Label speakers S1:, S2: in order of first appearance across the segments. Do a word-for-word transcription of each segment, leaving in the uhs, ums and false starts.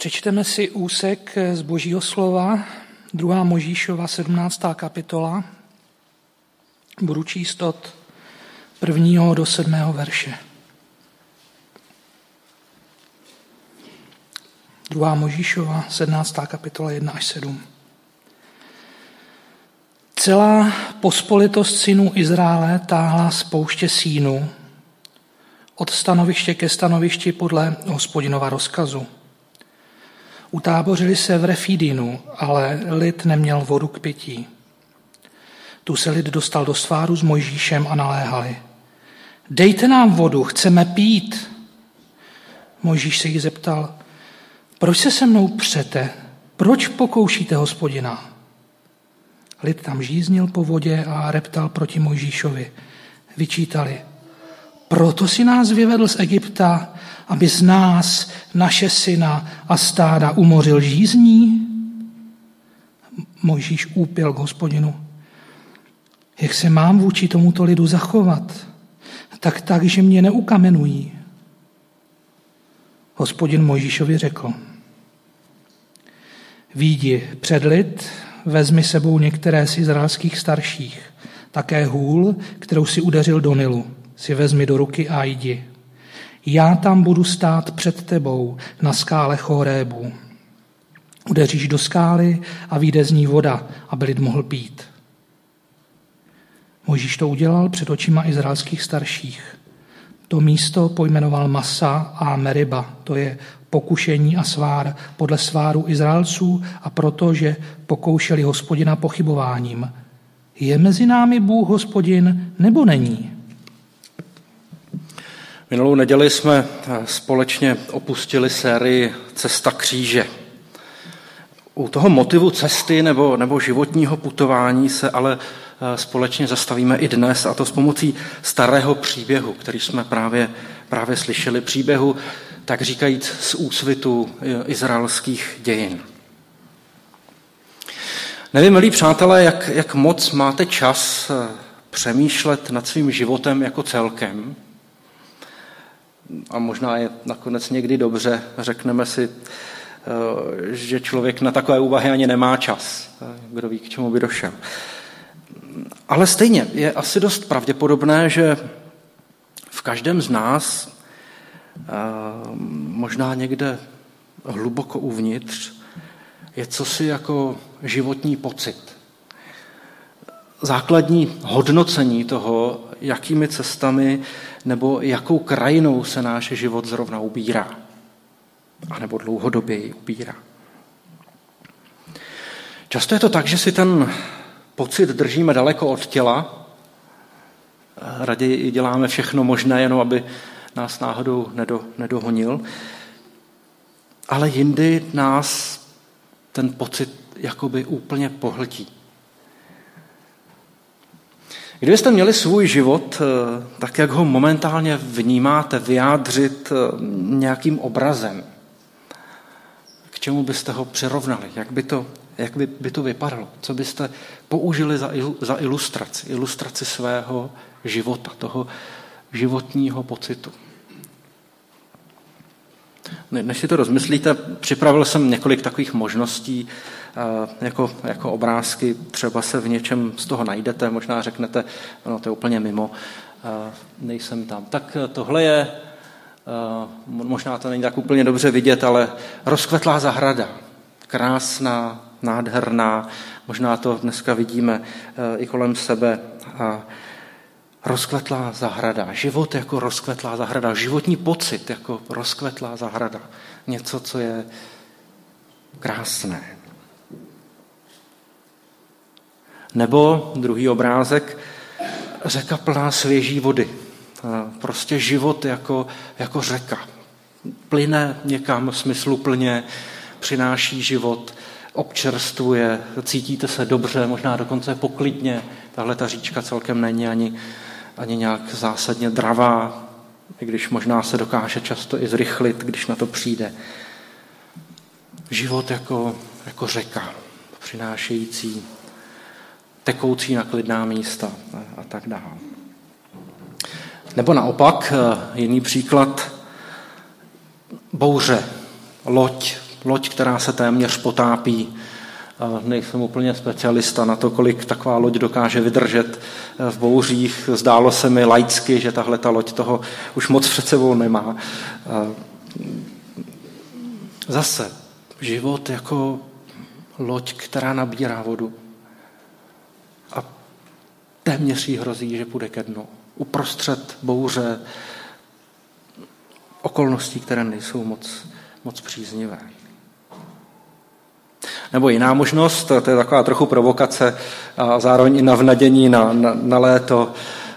S1: Přečteme si úsek z Božího slova, druhá Mojžíšova sedmnáctá kapitola. Budu číst od prvního do sedmého verše. druhá Mojžíšova sedmnáctá kapitola jedna až sedm. Celá pospolitost synů Izraele táhla z pouště Sínu od stanoviště ke stanovišti podle Hospodinova rozkazu. Utábořili se v Refídinu, ale lid neměl vodu k pití. Tu se lid dostal do sváru s Mojžíšem a naléhali. Dejte nám vodu, chceme pít. Mojžíš se jí zeptal, proč se se mnou přete? Proč pokoušíte Hospodina? Lid tam žíznil po vodě a reptal proti Mojžíšovi. Vyčítali, proto si nás vyvedl z Egypta, aby z nás, naše syna a stáda umořil žízní? Mojžíš úpěl k Hospodinu. Jak se mám vůči tomuto lidu zachovat? Tak tak, že mě neukamenují. Hospodin Mojžíšovi řekl. Výjdi před lid, vezmi sebou některé z izraelských starších, také hůl, kterou si udeřil do Nilu, si vezmi do ruky a jdi. Já tam budu stát před tebou na skále Chorébu. Udeříš do skály a vyjde z ní voda, aby lid mohl pít. Mojžíš to udělal před očima izraelských starších. To místo pojmenoval Masa a Meriba, to je pokušení a svár podle sváru Izraelců a proto, že pokoušeli Hospodina pochybováním. Je mezi námi Bůh Hospodin nebo není?
S2: Minulou neděli jsme společně opustili sérii Cesta kříže. U toho motivu cesty nebo, nebo životního putování se ale společně zastavíme i dnes, a to s pomocí starého příběhu, který jsme právě, právě slyšeli. Příběhu, tak říkajíc, z úsvitu izraelských dějin. Nevím, milí přátelé, jak, jak moc máte čas přemýšlet nad svým životem jako celkem. A možná je nakonec někdy dobře, řekneme si, že člověk na takové úvahy ani nemá čas. Kdo ví, k čemu by došel. Ale stejně je asi dost pravděpodobné, že v každém z nás, možná někde hluboko uvnitř, je cosi jako životní pocit. Základní hodnocení toho, jakými cestami nebo jakou krajinou se náš život zrovna ubírá. A nebo dlouhodobě ji ubírá. Často je to tak, že si ten pocit držíme daleko od těla. Raději děláme všechno možné, jenom aby nás náhodou nedo, nedohonil. Ale jindy nás ten pocit jakoby úplně pohltí. Kdybyste měli svůj život, tak jak ho momentálně vnímáte, vyjádřit nějakým obrazem, k čemu byste ho přirovnali? Jak by to, jak by, by to vypadalo? Co byste použili za, za ilustraci? Ilustraci svého života, toho životního pocitu. Než si to rozmyslíte, připravil jsem několik takových možností, jako, jako obrázky, třeba se v něčem z toho najdete, možná řeknete, no to je úplně mimo, nejsem tam. Tak tohle je, možná to není tak úplně dobře vidět, ale rozkvetlá zahrada, krásná, nádherná, možná to dneska vidíme i kolem sebe. Rozkvetlá zahrada, život jako rozkvetlá zahrada, životní pocit jako rozkvetlá zahrada, něco, co je krásné. Nebo druhý obrázek, řeka plná svěží vody. Prostě život jako, jako řeka. Plyne někam smysluplně, přináší život, občerstvuje, cítíte se dobře, možná dokonce poklidně. Tahle ta říčka celkem není ani, ani nějak zásadně dravá, i když možná se dokáže často i zrychlit, když na to přijde. Život jako, jako řeka, přinášející, tekoucí na klidná místa a tak dále. Nebo naopak, jiný příklad, bouře, loď, loď, která se téměř potápí. Nejsem úplně specialista na to, kolik taková loď dokáže vydržet v bouřích. Zdálo se mi laicky, že tahle ta loď toho už moc před sebou nemá. Zase život jako loď, která nabírá vodu. A téměř jí hrozí, že půjde ke dnu. Uprostřed bouře, okolností, které nejsou moc, moc příznivé. Nebo jiná možnost, to je taková trochu provokace a zároveň i navnadění na, na, na léto.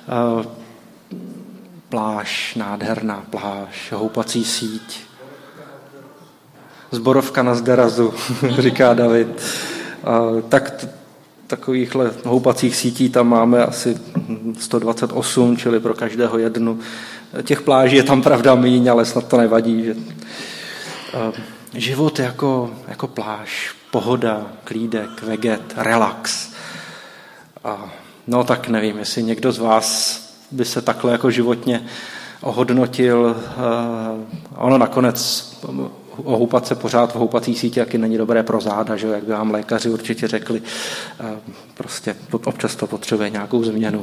S2: Pláž, nádherná pláž, houpací síť. Zborovka na Zderazu, říká David. Tak takovýchhle houpacích sítí tam máme asi sto dvacet osm, čili pro každého jednu. Těch pláží je tam pravda míň, ale snad to nevadí. Že... Život jako, jako pláž, pohoda, klídek, veget, relax. A no tak nevím, jestli někdo z vás by se takhle jako životně ohodnotil. Ono nakonec ohoupat se pořád v houpací síti, jaký není dobré pro záda, že? Jak by vám lékaři určitě řekli. Prostě občas to potřebuje nějakou změnu.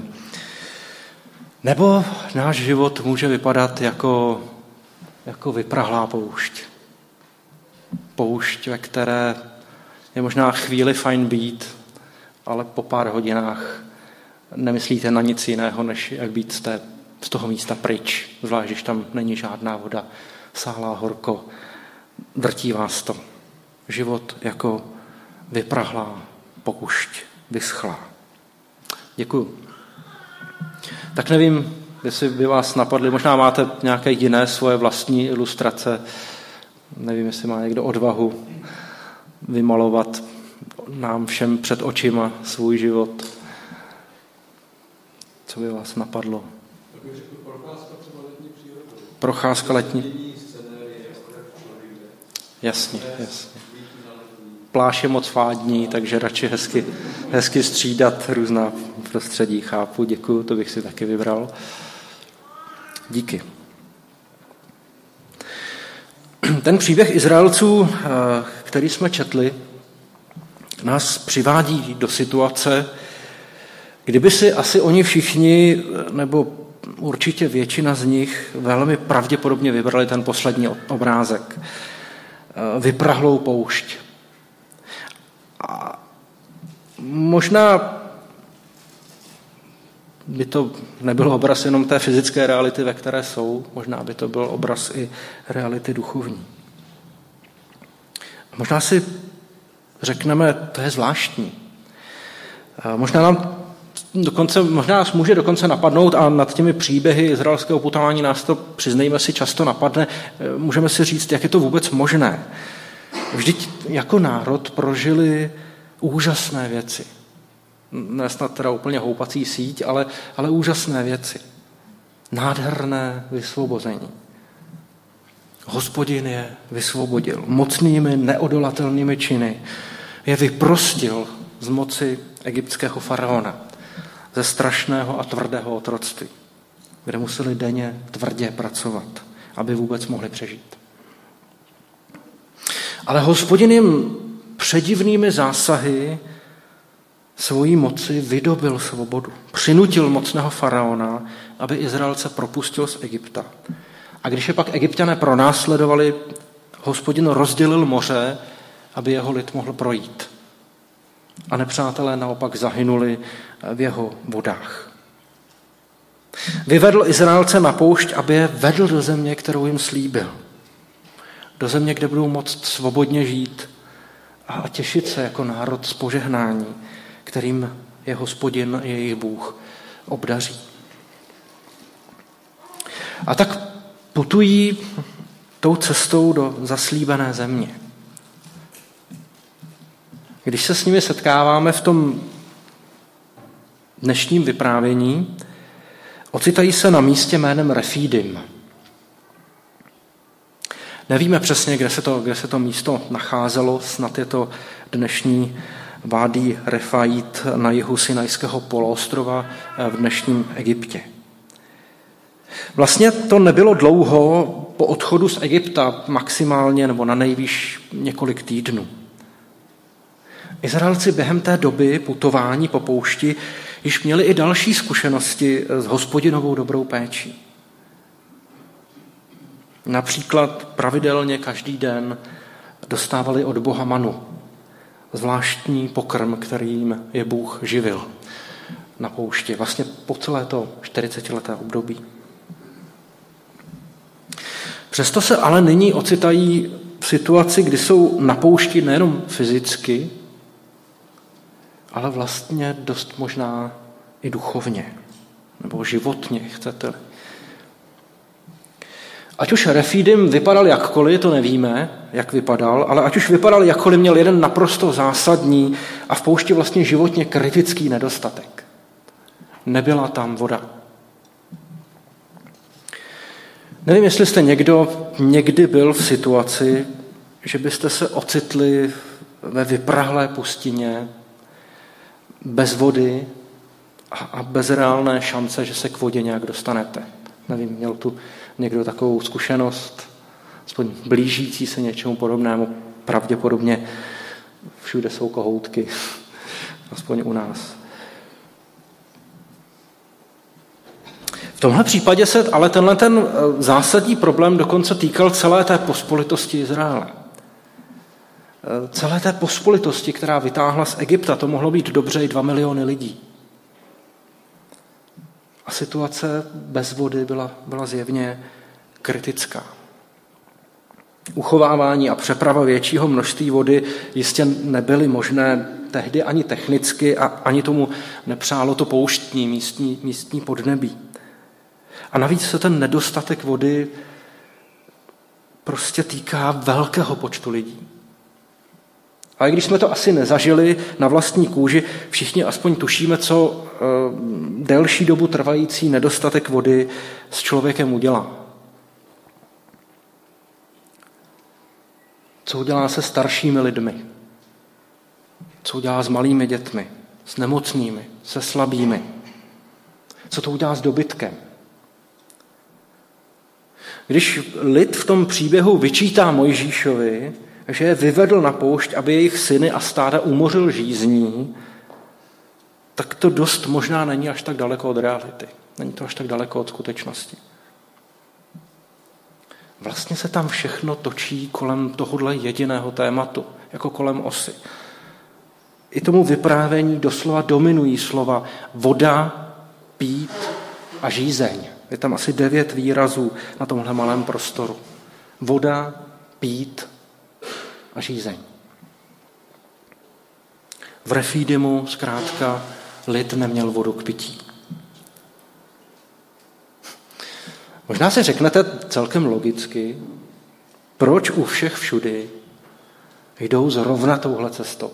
S2: Nebo náš život může vypadat jako, jako vyprahlá poušť. Poušť, ve které je možná chvíli fajn být, ale po pár hodinách nemyslíte na nic jiného, než jak být z, té, z toho místa pryč. Zvlášť, když tam není žádná voda, sáhlá horko, drtí vás to. Život jako vyprahlá poušť, vyschlá. Děkuju. Tak nevím, jestli by vás napadly, možná máte nějaké jiné svoje vlastní ilustrace, nevím, jestli má někdo odvahu vymalovat nám všem před očima svůj život. Co by vás napadlo? Procházka letní. Jasně, jasně. Pláž je moc fádní, takže radši hezky, hezky střídat různá prostředí. Chápu, děkuju, to bych si taky vybral. Díky. Ten příběh Izraelců, který jsme četli, nás přivádí do situace, kdyby si asi oni všichni, nebo určitě většina z nich, velmi pravděpodobně vybrali ten poslední obrázek. Vyprahlou poušť. A možná by to nebyl obraz jenom té fyzické reality, ve které jsou, možná by to byl obraz i reality duchovní. A možná si řekneme, to je zvláštní. A možná nám dokonce, možná nás může dokonce napadnout, a nad těmi příběhy izraelského putování nás to, přiznejme si, často napadne, můžeme si říct, jak je to vůbec možné. Vždyť jako národ prožili úžasné věci. Ne snad teda úplně houpací síť, ale, ale úžasné věci. Nádherné vysvobození. Hospodin je vysvobodil mocnými, neodolatelnými činy. Je vyprostil z moci egyptského faraona, ze strašného a tvrdého otroctví, kde museli denně tvrdě pracovat, aby vůbec mohli přežít. Ale Hospodin jim předivnými zásahy svojí moci vydobil svobodu. Přinutil mocného faraona, aby Izraelce propustil z Egypta. A když je pak Egypťané pronásledovali, Hospodin rozdělil moře, aby jeho lid mohl projít. A nepřátelé naopak zahynuli v jeho vodách. Vyvedl Izraelce na poušť, aby je vedl do země, kterou jim slíbil. Do země, kde budou moct svobodně žít a těšit se jako národ z požehnání, kterým je Hospodin, jejich Bůh, obdaří. A tak putují tou cestou do zaslíbené země. Když se s nimi setkáváme v tom dnešním vyprávění, ocitají se na místě jménem Refidim. Nevíme přesně, kde se to, kde se to místo nacházelo, snad je to dnešní Vádí Refait na jihu Sinajského poloostrova v dnešním Egyptě. Vlastně to nebylo dlouho po odchodu z Egypta maximálně nebo na nejvýš několik týdnů. Izraelci během té doby putování po poušti již měli i další zkušenosti s Hospodinovou dobrou péčí. Například pravidelně každý den dostávali od Boha manu, zvláštní pokrm, kterým je Bůh živil na poušti, vlastně po celé to čtyřicetileté období. Přesto se ale nyní ocitají v situaci, kdy jsou na poušti nejenom fyzicky, ale vlastně dost možná i duchovně, nebo životně, chcete-li. Ať už Refidim vypadal jakkoliv, to nevíme, jak vypadal, ale ať už vypadal jakkoliv, měl jeden naprosto zásadní a v poušti vlastně životně kritický nedostatek. Nebyla tam voda. Nevím, jestli jste někdo někdy byl v situaci, že byste se ocitli ve vyprahlé pustině, bez vody a bez reálné šance, že se k vodě nějak dostanete. Nevím, měl tu někdo takovou zkušenost, aspoň blížící se něčemu podobnému. Pravděpodobně všude jsou kohoutky, aspoň u nás. V tomhle případě se ale tenhle ten zásadní problém dokonce týkal celé té pospolitosti Izraele. Celé té pospolitosti, která vytáhla z Egypta, to mohlo být dobře i dva miliony lidí. A situace bez vody byla, byla zjevně kritická. Uchovávání a přeprava většího množství vody jistě nebyly možné tehdy ani technicky a ani tomu nepřálo to pouštní místní, místní podnebí. A navíc se ten nedostatek vody prostě týká velkého počtu lidí. A i když jsme to asi nezažili na vlastní kůži, všichni aspoň tušíme, co e, delší dobu trvající nedostatek vody s člověkem udělá. Co udělá se staršími lidmi? Co udělá s malými dětmi? S nemocnými? Se slabými? Co to udělá s dobytkem? Když lid v tom příběhu vyčítá Mojžíšovi, že je vyvedl na poušť, aby jejich syny a stáda umořil žízní, tak to dost možná není až tak daleko od reality. Není to až tak daleko od skutečnosti. Vlastně se tam všechno točí kolem tohohle jediného tématu, jako kolem osy. I tomu vyprávění doslova dominují slova voda, pít a žízeň. Je tam asi devět výrazů na tomhle malém prostoru. Voda, pít a žízeň. V Refidimu zkrátka lid neměl vodu k pití. Možná si řeknete celkem logicky, proč u všech všudy jdou zrovna touhle cestou.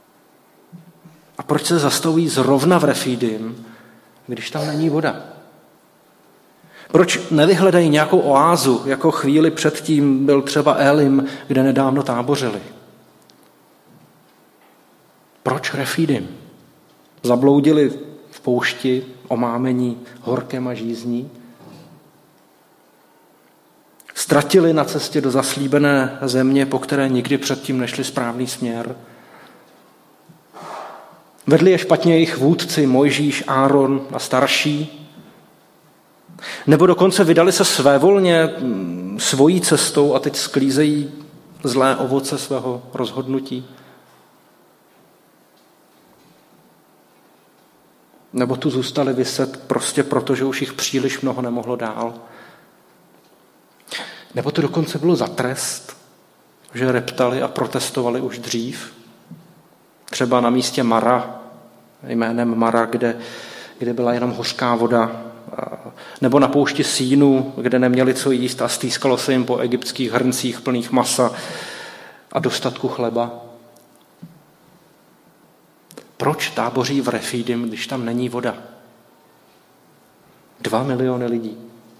S2: A proč se zastavují zrovna v Refidim, když tam není voda. Proč nevyhledají nějakou oázu, jako chvíli předtím byl třeba Elim, kde nedávno tábořili? Proč Refidim? Zabloudili v poušti, omámení horkem a žízní? Ztratili na cestě do zaslíbené země, po které nikdy předtím nešli správný směr? Vedli je špatně jejich vůdci Mojžíš, Áron a starší? Nebo dokonce vydali se svévolně svojí cestou a teď sklízejí zlé ovoce svého rozhodnutí? Nebo tu zůstali viset prostě proto, že už jich příliš mnoho nemohlo dál? Nebo to dokonce bylo za trest, že reptali a protestovali už dřív? Třeba na místě Mara, jménem Mara, kde, kde byla jenom hořká voda, nebo na poušti Sínu, kde neměli co jíst a stýskalo se jim po egyptských hrncích plných masa a dostatku chleba. Proč táboří v Refidim, když tam není voda? Dva miliony lidí.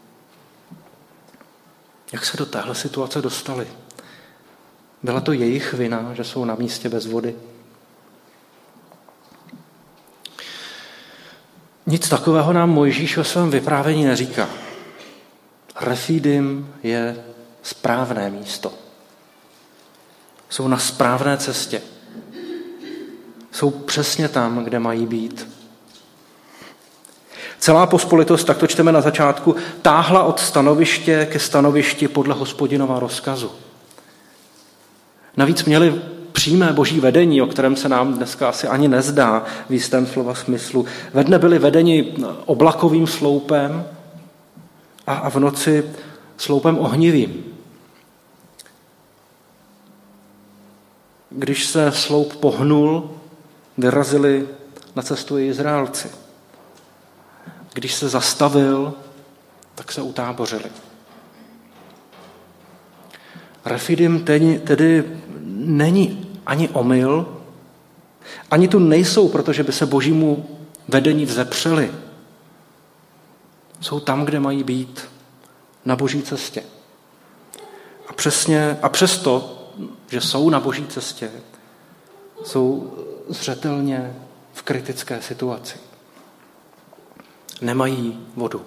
S2: Jak se do téhle situace dostali? Byla to jejich vina, že jsou na místě bez vody? Nic takového nám Mojžíš ve svém vyprávění neříká. Refidim je správné místo. Jsou na správné cestě. Jsou přesně tam, kde mají být. Celá pospolitost, tak to čteme na začátku, táhla od stanoviště ke stanovišti podle Hospodinova rozkazu. Navíc měli přímé boží vedení, o kterém se nám dneska asi ani nezdá v jistém slova smyslu. Ve dne byli vedeni oblakovým sloupem a v noci sloupem ohnivým. Když se sloup pohnul, vyrazili na cestu i Izraelci. Když se zastavil, tak se utábořili. Refidim tedy není ani omyl, ani tu nejsou, protože by se božímu vedení vzepřeli. Jsou tam, kde mají být, na boží cestě. A přesně, a přesto, že jsou na boží cestě, jsou zřetelně v kritické situaci. Nemají vodu.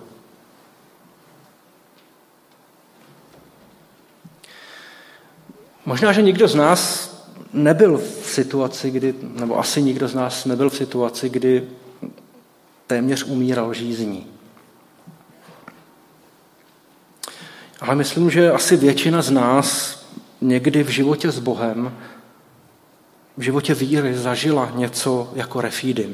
S2: Možná, že nikdo z nás nebyl v situaci, kdy, nebo asi nikdo z nás nebyl v situaci, kdy téměř umíral žízní. Ale myslím, že asi většina z nás někdy v životě s Bohem, v životě víry zažila něco jako refidim.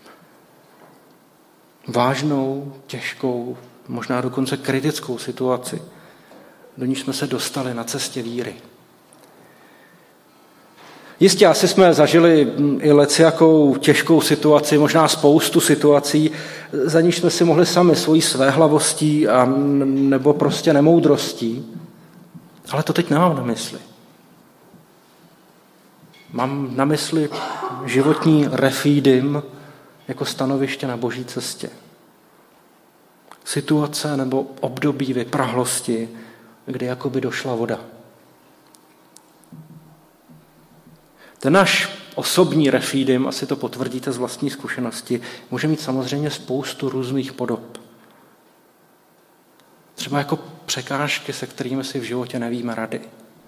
S2: Vážnou, těžkou, možná dokonce kritickou situaci, do níž jsme se dostali na cestě víry. Jistě, asi jsme zažili i lecjakou těžkou situaci, možná spoustu situací, za níž jsme si mohli sami svojí svéhlavostí a nebo prostě nemoudrostí. Ale to teď nemám na mysli. Mám na mysli životní refidim jako stanoviště na boží cestě. Situace nebo období vyprahlosti, kdy jakoby došla voda. Ten náš osobní refidim, asi to potvrdíte z vlastní zkušenosti, může mít samozřejmě spoustu různých podob. Třeba jako překážky, se kterými si v životě nevíme rady.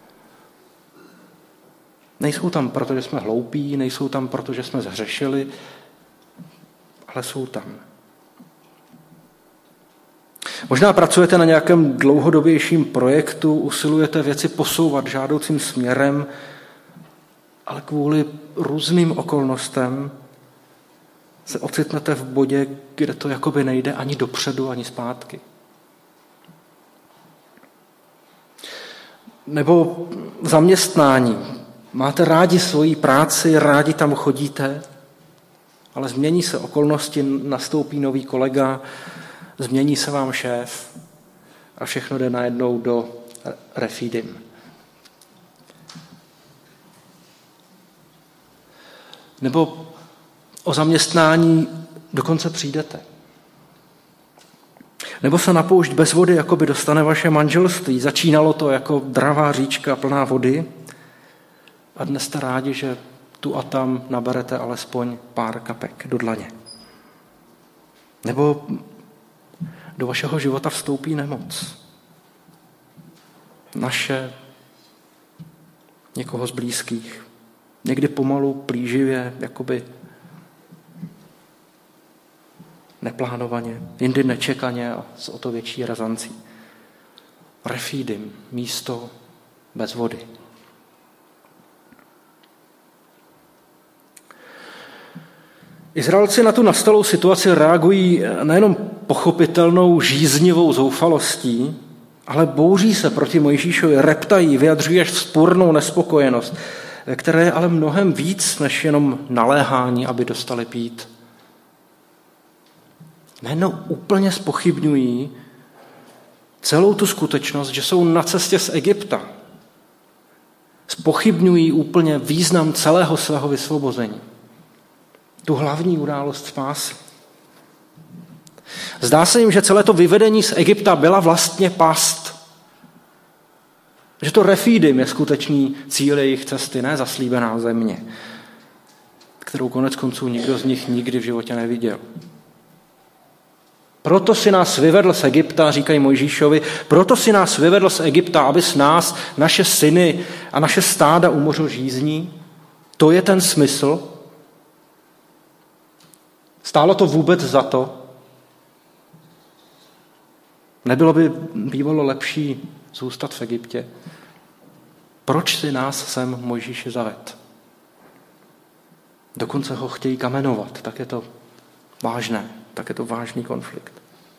S2: Nejsou tam, protože jsme hloupí, nejsou tam, protože jsme zhřešili, ale jsou tam. Možná pracujete na nějakém dlouhodobějším projektu, usilujete věci posouvat žádoucím směrem, ale kvůli různým okolnostem se ocitnete v bodě, kde to jakoby nejde ani dopředu, ani zpátky. Nebo zaměstnání. Máte rádi svoji práci, rádi tam chodíte, ale změní se okolnosti, nastoupí nový kolega, změní se vám šéf a všechno jde najednou do refidim. Nebo o zaměstnání dokonce přijdete. Nebo se na poušť bez vody jakoby dostane vaše manželství. Začínalo to jako dravá říčka plná vody a dnes jste rádi, že tu a tam naberete alespoň pár kapek do dlaně. Nebo do vašeho života vstoupí nemoc. Naše, někoho z blízkých. Někdy pomalu, plíživě, jakoby neplánovaně, jindy nečekaně a s o to větší razancí. Refidim, místo bez vody. Izraelci na tu nastalou situaci reagují nejenom pochopitelnou žíznivou zoufalostí, ale bouří se proti Mojžíšovi, reptají, vyjadřují až vzpůrnou nespokojenost, které je ale mnohem víc než jenom naléhání, aby dostali pít. Nejednou úplně zpochybňují celou tu skutečnost, že jsou na cestě z Egypta. Zpochybňují úplně význam celého svého vysvobození. Tu hlavní událost spásy. Zdá se jim, že celé to vyvedení z Egypta byla vlastně past. Že to refidim je skutečný cíl jejich cesty, ne zaslíbená země, kterou konec konců nikdo z nich nikdy v životě neviděl. Proto si nás vyvedl z Egypta, říkají Mojžíšovi, proto si nás vyvedl z Egypta, abys nás, naše syny a naše stáda umořil žízní. To je ten smysl. Stálo to vůbec za to? Nebylo by bývalo lepší zůstat v Egyptě? Proč si nás sem Mojžíši zaved? Dokonce ho chtějí kamenovat, tak je to vážné, tak je to vážný konflikt.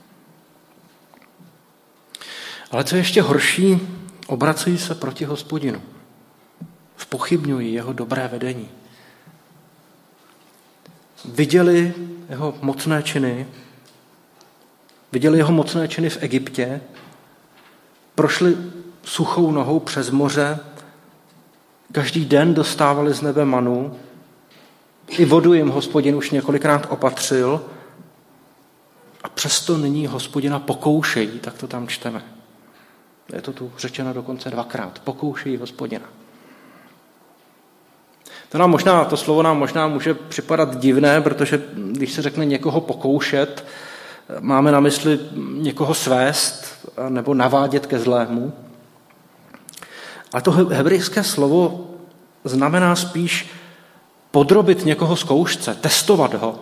S2: Ale co je ještě horší, obracují se proti Hospodinu. Zpochybňují jeho dobré vedení. Viděli jeho mocné činy, viděli jeho mocné činy v Egyptě, prošli suchou nohou přes moře, každý den dostávali z nebe manu, i vodu jim Hospodin už několikrát opatřil a přesto nyní Hospodina pokoušejí, tak to tam čteme. Je to tu řečeno dokonce dvakrát. Pokoušejí Hospodina. To, nám možná, to slovo nám možná může připadat divné, protože když se řekne někoho pokoušet, máme na mysli někoho svést nebo navádět ke zlému. Ale to hebrejské slovo znamená spíš podrobit někoho zkoušce, testovat ho.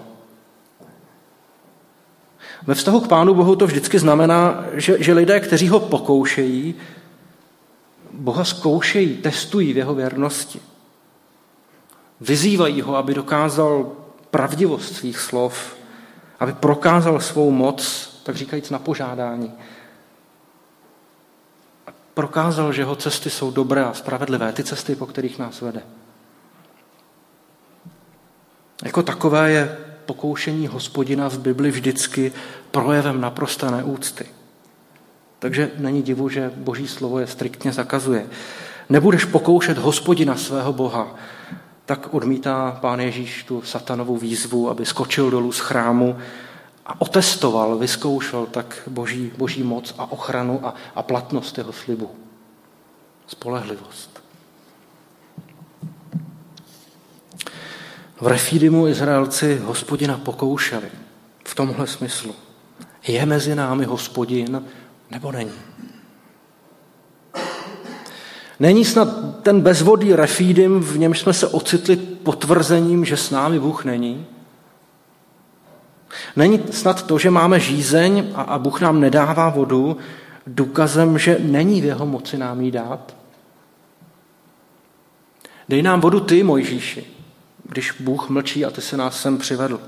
S2: Ve vztahu k Pánu Bohu to vždycky znamená, že, že lidé, kteří ho pokoušejí, Boha zkoušejí, testují v jeho věrnosti. Vyzývají ho, aby dokázal pravdivost svých slov, aby prokázal svou moc, tak říkajíc na požádání. A prokázal, že jeho cesty jsou dobré a spravedlivé, ty cesty, po kterých nás vede. Jako takové je pokoušení Hospodina v Bibli vždycky projevem naprosté neúcty. Takže není divu, že Boží slovo je striktně zakazuje. Nebudeš pokoušet Hospodina svého Boha, tak odmítá Pán Ježíš tu satanovou výzvu, aby skočil dolů z chrámu a otestoval, vyzkoušel tak boží, boží moc a ochranu a, a platnost jeho slibu. Spolehlivost. V Refidimu Izraelci Hospodina pokoušeli v tomhle smyslu. Je mezi námi Hospodin, nebo není? Není snad ten bezvodný Refidim, v němž jsme se ocitli potvrzením, že s námi Bůh není? Není snad to, že máme žízeň a, a Bůh nám nedává vodu, důkazem, že není v jeho moci nám jí dát? Dej nám vodu ty, Mojžíši, když Bůh mlčí a ty se nás sem přivedl.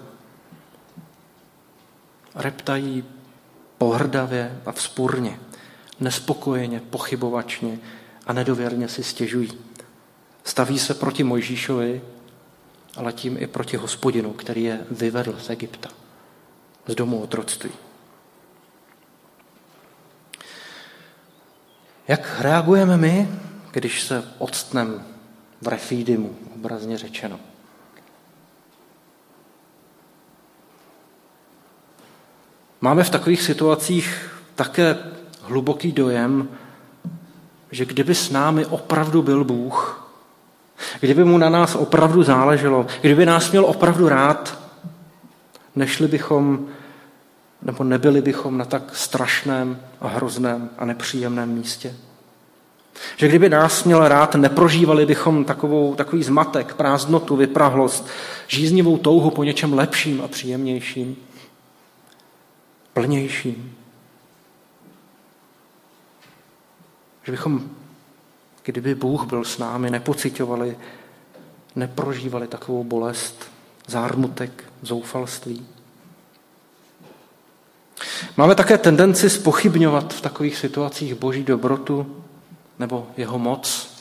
S2: Reptají pohrdavě a vzpurně, nespokojeně, pochybovačně a nedověrně si stěžují. Staví se proti Mojžíšovi, ale tím i proti Hospodinu, který je vyvedl z Egypta, z domu otroctví. Jak reagujeme my, když se octneme v Refidimu, obrazně řečeno? Máme v takových situacích také hluboký dojem, že kdyby s námi opravdu byl Bůh, kdyby mu na nás opravdu záleželo, kdyby nás měl opravdu rád, nešli bychom, nebo nebyli bychom na tak strašném a hrozném a nepříjemném místě. Že kdyby nás měl rád, neprožívali bychom takovou, takový zmatek, prázdnotu, vyprahlost, žíznivou touhu po něčem lepším a příjemnějším, plnějším. Že bychom, kdyby Bůh byl s námi, nepociťovali, neprožívali takovou bolest, zármutek, zoufalství. Máme také tendenci zpochybňovat v takových situacích Boží dobrotu nebo jeho moc.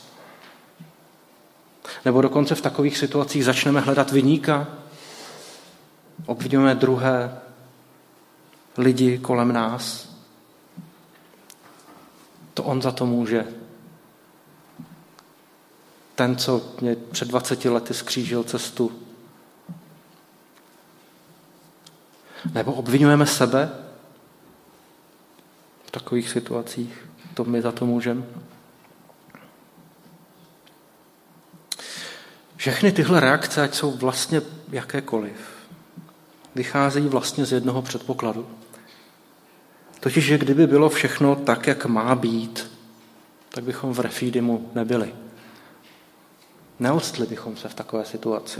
S2: Nebo dokonce v takových situacích začneme hledat viníka, obvinujeme druhé lidi kolem nás. To on za to může. Ten, co mě před dvaceti lety skřížil cestu. Nebo obvinujeme sebe v takových situacích. To my za to můžeme. Všechny tyhle reakce, ať jsou vlastně jakékoliv, vycházejí vlastně z jednoho předpokladu. Totiž, že kdyby bylo všechno tak, jak má být, tak bychom v Refidimu nebyli. Neodstli bychom se v takové situaci.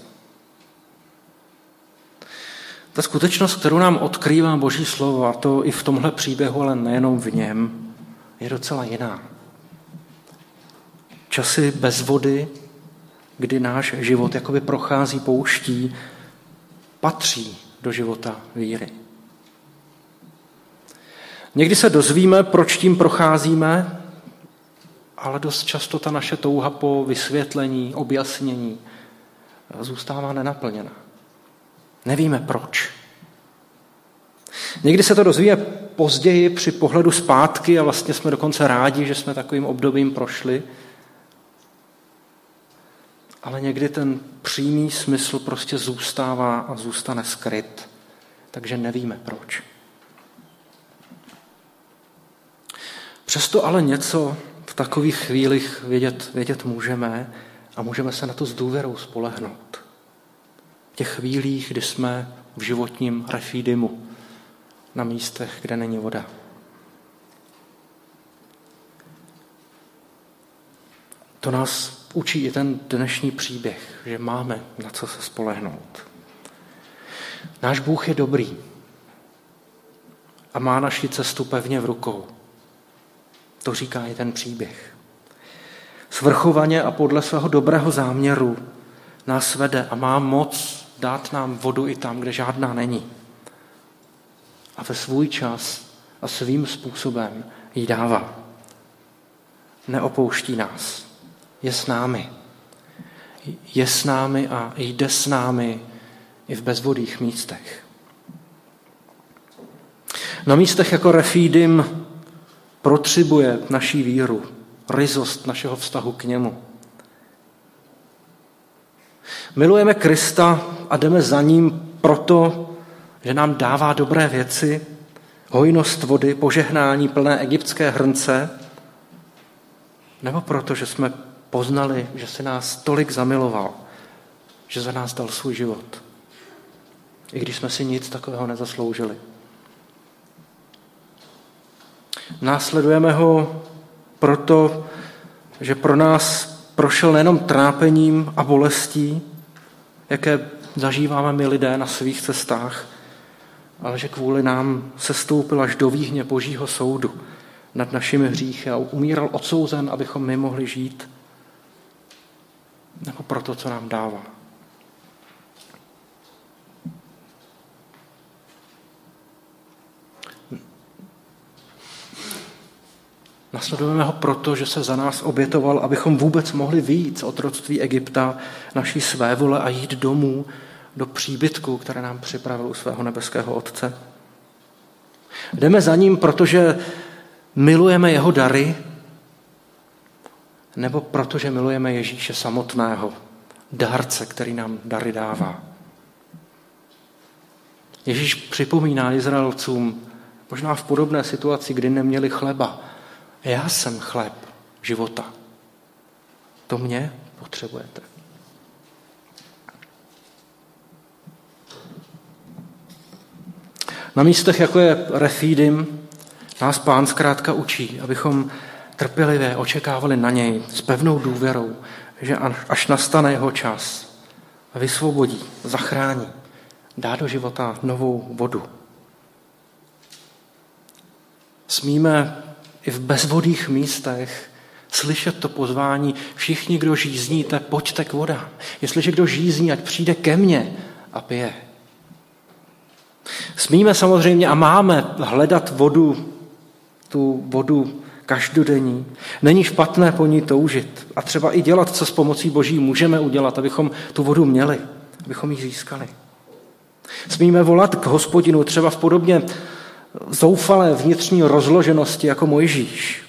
S2: Ta skutečnost, kterou nám odkrývá Boží slovo, a to i v tomhle příběhu, ale nejenom v něm, je docela jiná. Časy bez vody, kdy náš život jakoby prochází pouští, patří do života víry. Někdy se dozvíme, proč tím procházíme, ale dost často ta naše touha po vysvětlení, objasnění zůstává nenaplněna. Nevíme proč. Někdy se to dozvíme později při pohledu zpátky a vlastně jsme dokonce rádi, že jsme takovým obdobím prošli. Ale někdy ten přímý smysl prostě zůstává a zůstane skryt. Takže nevíme proč. Přesto ale něco v takových chvílích vědět, vědět můžeme a můžeme se na to s důvěrou spolehnout. V těch chvílích, kdy jsme v životním refidimu, na místech, kde není voda. To nás učí i ten dnešní příběh, že máme na co se spolehnout. Náš Bůh je dobrý a má naši cestu pevně v rukou. To říká i ten příběh. Svrchovaně a podle svého dobrého záměru nás vede a má moc dát nám vodu i tam, kde žádná není. A ve svůj čas a svým způsobem ji dává. Neopouští nás. Je s námi. Je s námi a jde s námi i v bezvodých místech. Na místech jako Refidim protřibuje naší víru, ryzost našeho vztahu k němu. Milujeme Krista a jdeme za ním proto, že nám dává dobré věci, hojnost vody, požehnání plné egyptské hrnce, nebo proto, že jsme poznali, že se nás tolik zamiloval, že za nás dal svůj život, i když jsme si nic takového nezasloužili. Následujeme ho proto, že pro nás prošel nejenom trápením a bolestí, jaké zažíváme my lidé na svých cestách, ale že kvůli nám sestoupil až do výhně Božího soudu nad našimi hříchy a umíral odsouzen, abychom my mohli žít, nebo pro to, co nám dává. Nasledujeme ho proto, že se za nás obětoval, abychom vůbec mohli vyjít z otroctví Egypta, naší svévole a jít domů do příbytku, které nám připravil u svého nebeského Otce. Jdeme za ním, protože milujeme jeho dary, nebo protože milujeme Ježíše samotného, dárce, který nám dary dává. Ježíš připomíná Izraelcům, možná v podobné situaci, kdy neměli chleba: já jsem chléb života. To mě potřebujete. Na místech, jako je Refidim, nás Pán zkrátka učí, abychom trpělivě očekávali na něj s pevnou důvěrou, že až nastane jeho čas, vysvobodí, zachrání, dá do života novou vodu. Smíme i v bezvodých místech slyšet to pozvání: všichni, kdo žízníte, pojďte k vodám. Jestliže kdo žízní, ať přijde ke mně a pije. Smíme samozřejmě a máme hledat vodu, tu vodu každodenní. Není špatné po ní toužit a třeba i dělat, co s pomocí Boží můžeme udělat, abychom tu vodu měli, abychom ji získali. Smíme volat k Hospodinu třeba v podobně zoufalé vnitřní rozloženosti jako Mojžíš.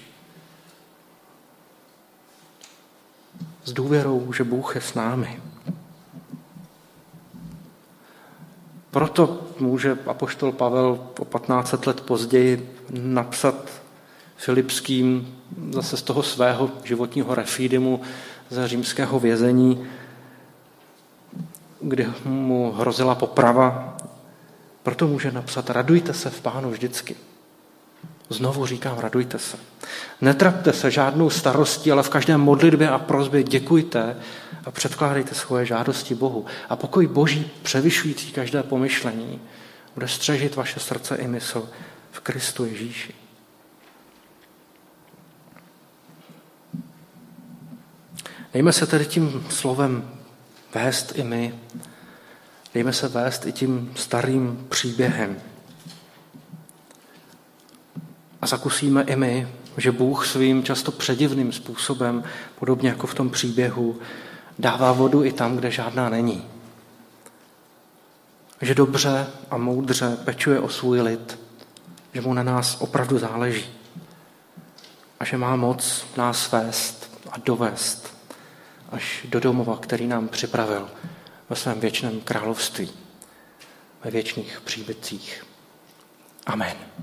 S2: S důvěrou, že Bůh je s námi. Proto může apoštol Pavel o patnáct set let později napsat Filipským zase z toho svého životního refidimu ze římského vězení, kdy mu hrozila poprava. Proto může napsat: radujte se v Pánu vždycky. Znovu říkám, radujte se. Netrapte se žádnou starostí, ale v každé modlitbě a prosbě děkujte a předkládejte svoje žádosti Bohu. A pokoj Boží, převyšující každé pomyšlení, bude střežit vaše srdce i mysl v Kristu Ježíši. Dejme se tedy tím slovem vést i my. Dejme se vést i tím starým příběhem. A zakusíme i my, že Bůh svým často předivným způsobem, podobně jako v tom příběhu, dává vodu i tam, kde žádná není. Že dobře a moudře pečuje o svůj lid, že mu na nás opravdu záleží a že má moc nás vést a dovést až do domova, který nám připravil ve svém věčném království, ve věčných příbytcích. Amen.